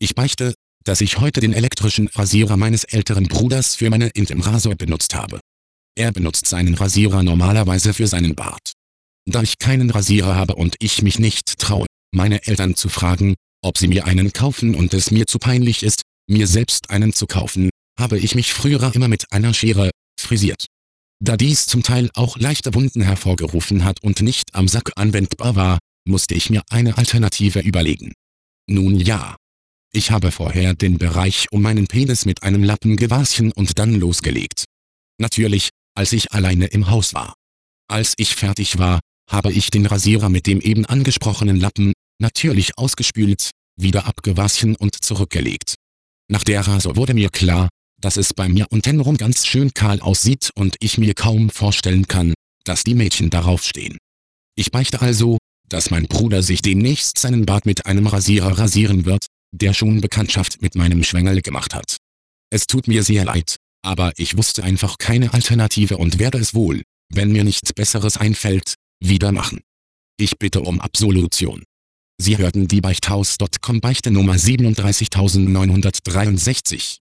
Ich beichte, dass ich heute den elektrischen Rasierer meines älteren Bruders für meine Intimrasur benutzt habe. Er benutzt seinen Rasierer normalerweise für seinen Bart. Da ich keinen Rasierer habe und ich mich nicht traue, meine Eltern zu fragen, ob sie mir einen kaufen und es mir zu peinlich ist, mir selbst einen zu kaufen, habe ich mich früher immer mit einer Schere frisiert. Da dies zum Teil auch leichte Wunden hervorgerufen hat und nicht am Sack anwendbar war, musste ich mir eine Alternative überlegen. Nun ja. Ich habe vorher den Bereich um meinen Penis mit einem Lappen gewaschen und dann losgelegt. Natürlich, als ich alleine im Haus war. Als ich fertig war, habe ich den Rasierer mit dem eben angesprochenen Lappen, natürlich ausgespült, wieder abgewaschen und zurückgelegt. Nach der Rasur wurde mir klar, dass es bei mir untenrum ganz schön kahl aussieht und ich mir kaum vorstellen kann, dass die Mädchen darauf stehen. Ich beichte also, dass mein Bruder sich demnächst seinen Bart mit einem Rasierer rasieren wird, der schon Bekanntschaft mit meinem Schwengel gemacht hat. Es tut mir sehr leid, aber ich wusste einfach keine Alternative und werde es wohl, wenn mir nichts Besseres einfällt, wieder machen. Ich bitte um Absolution. Sie hörten die Beichthaus.com Beichte Nummer 37963.